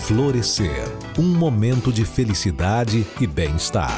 Florescer, um momento de felicidade e bem-estar.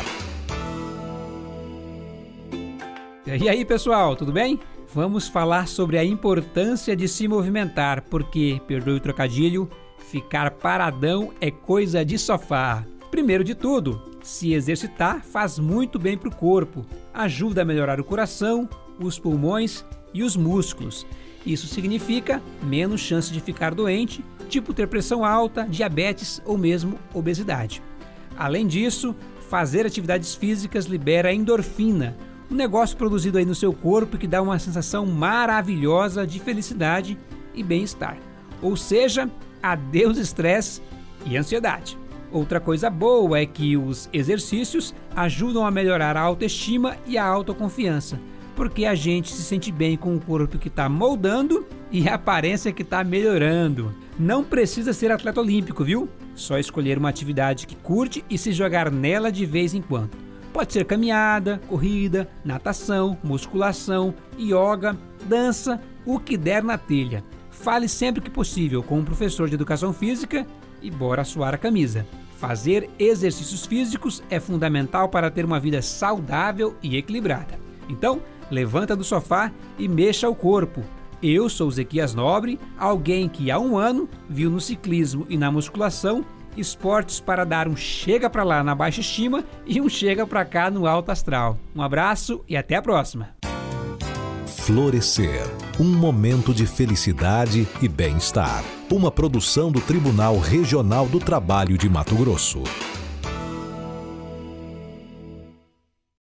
E aí, pessoal, tudo bem? Vamos falar sobre a importância de se movimentar, porque, perdoe o trocadilho, ficar paradão é coisa de sofá. Primeiro de tudo, se exercitar faz muito bem para o corpo, ajuda a melhorar o coração, os pulmões e os músculos. Isso significa menos chance de ficar doente, tipo ter pressão alta, diabetes ou mesmo obesidade. Além disso, fazer atividades físicas libera endorfina, um negócio produzido aí no seu corpo que dá uma sensação maravilhosa de felicidade e bem-estar. Ou seja, adeus estresse e ansiedade. Outra coisa boa é que os exercícios ajudam a melhorar a autoestima e a autoconfiança, porque a gente se sente bem com o corpo que está moldando e a aparência que está melhorando. Não precisa ser atleta olímpico, viu? Só escolher uma atividade que curte e se jogar nela de vez em quando. Pode ser caminhada, corrida, natação, musculação, yoga, dança, o que der na telha. Fale sempre que possível com um professor de educação física e bora suar a camisa. Fazer exercícios físicos é fundamental para ter uma vida saudável e equilibrada. Então, levanta do sofá e mexa o corpo. Eu sou Zequias Nobre, alguém que há um ano viu no ciclismo e na musculação esportes para dar um chega pra lá na baixa estima e um chega pra cá no alto astral. Um abraço e até a próxima. Florescer, um momento de felicidade e bem-estar. Uma produção do Tribunal Regional do Trabalho de Mato Grosso.